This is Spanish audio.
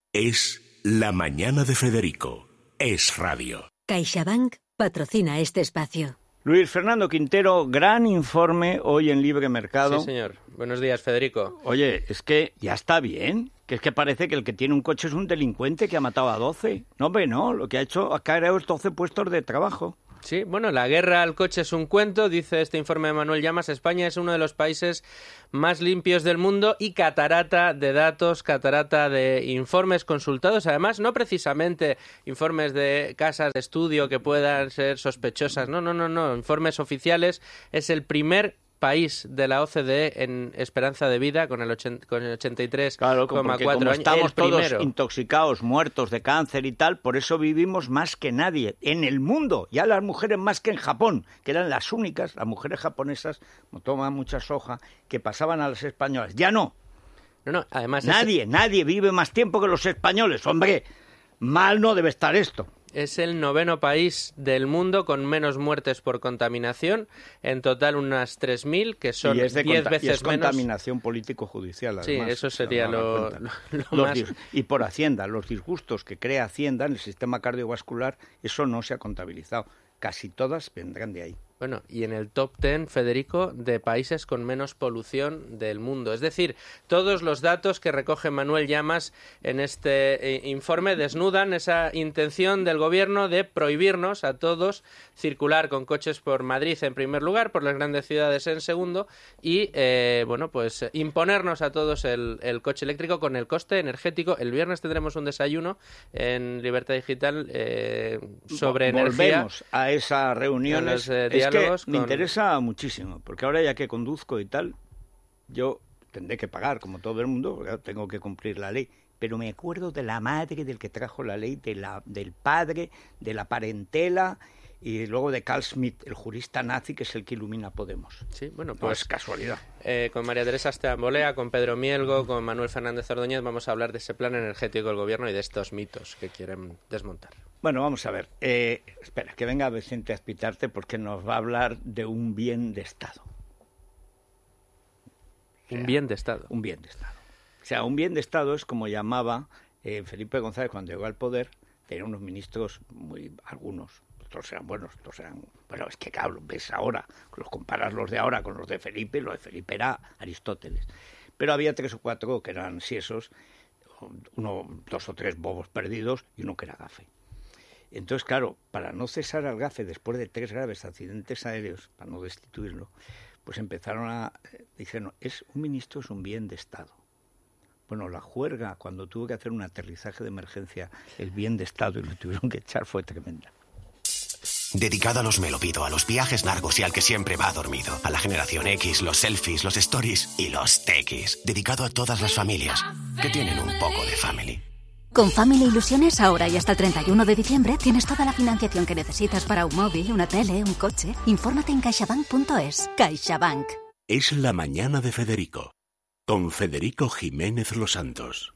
Es La Mañana de Federico. Es radio. CaixaBank patrocina este espacio. Luis Fernando Quintero, gran informe hoy en Libre Mercado. Sí, señor. Buenos días, Federico. Oye, es que ya está bien, que es que parece que el que tiene un coche es un delincuente que ha matado a 12. No, hombre, no, lo que ha hecho ha creado 12 puestos de trabajo. Sí, bueno, la guerra al coche es un cuento, dice este informe de Manuel Llamas. España es uno de los países más limpios del mundo y catarata de datos, catarata de informes consultados. Además, no precisamente informes de casas de estudio que puedan ser sospechosas. No. Informes oficiales. Es el primer país de la OCDE en esperanza de vida con el 83,4 claro, como años. Estamos todos intoxicados, muertos de cáncer y tal, por eso vivimos más que nadie en el mundo. Ya las mujeres más que en Japón, que eran las únicas, las mujeres japonesas, como toman mucha soja, que pasaban a las españolas. Ya no. No, además nadie vive más tiempo que los españoles. Hombre, mal no debe estar esto. Es el 9º país del mundo con menos muertes por contaminación. En total unas 3.000, que son 10 veces menos. Contaminación político-judicial, además. Sí, eso sería lo más. Y por Hacienda, los disgustos que crea Hacienda en el sistema cardiovascular, eso no se ha contabilizado. Casi todas vendrán de ahí. Bueno, y en el top 10, Federico, de países con menos polución del mundo. Es decir, todos los datos que recoge Manuel Llamas en este informe desnudan esa intención del gobierno de prohibirnos a todos circular con coches por Madrid en primer lugar, por las grandes ciudades en segundo, y imponernos a todos el coche eléctrico con el coste energético. El viernes tendremos un desayuno en Libertad Digital sobre energía. Volvemos a esa reunión. Me interesa muchísimo, porque ahora ya que conduzco y tal, yo tendré que pagar, como todo el mundo, porque tengo que cumplir la ley, pero me acuerdo de la madre del que trajo la ley, del padre, de la parentela, y luego de Carl Schmitt, el jurista nazi, que es el que ilumina a Podemos. Sí, bueno, pues no es casualidad. Con María Teresa Esteban-Bolea, con Pedro Mielgo, con Manuel Fernández Ordóñez, vamos a hablar de ese plan energético del gobierno y de estos mitos que quieren desmontar. Bueno, vamos a ver. Espera, que venga Vicente Azpitarte porque nos va a hablar de un bien de Estado. ¿Un bien de Estado? Un bien de Estado. O sea, un bien de Estado es como llamaba Felipe González cuando llegó al poder. Tenía unos ministros, algunos, otros eran buenos, otros eran... Bueno, es que claro, ves ahora, los comparas los de ahora con los de Felipe, lo de Felipe era Aristóteles. Pero había 3 o 4 que eran siesos, 2 o 3 bobos perdidos y uno que era gafe. Entonces, claro, para no cesar al gafe después de 3 graves accidentes aéreos, para no destituirlo, pues empezaron dijeron, un ministro es un bien de Estado. Bueno, la juerga, cuando tuvo que hacer un aterrizaje de emergencia, el bien de Estado, y lo tuvieron que echar, fue tremenda. Dedicado a los me lo pido, a los viajes largos y al que siempre va dormido. A la generación X, los selfies, los stories y los tequis. Dedicado a todas las familias que tienen un poco de family. Con Family Ilusiones, ahora y hasta el 31 de diciembre, tienes toda la financiación que necesitas para un móvil, una tele, un coche. Infórmate en caixabank.es. CaixaBank. Es La Mañana de Federico, con Federico Jiménez Los Santos.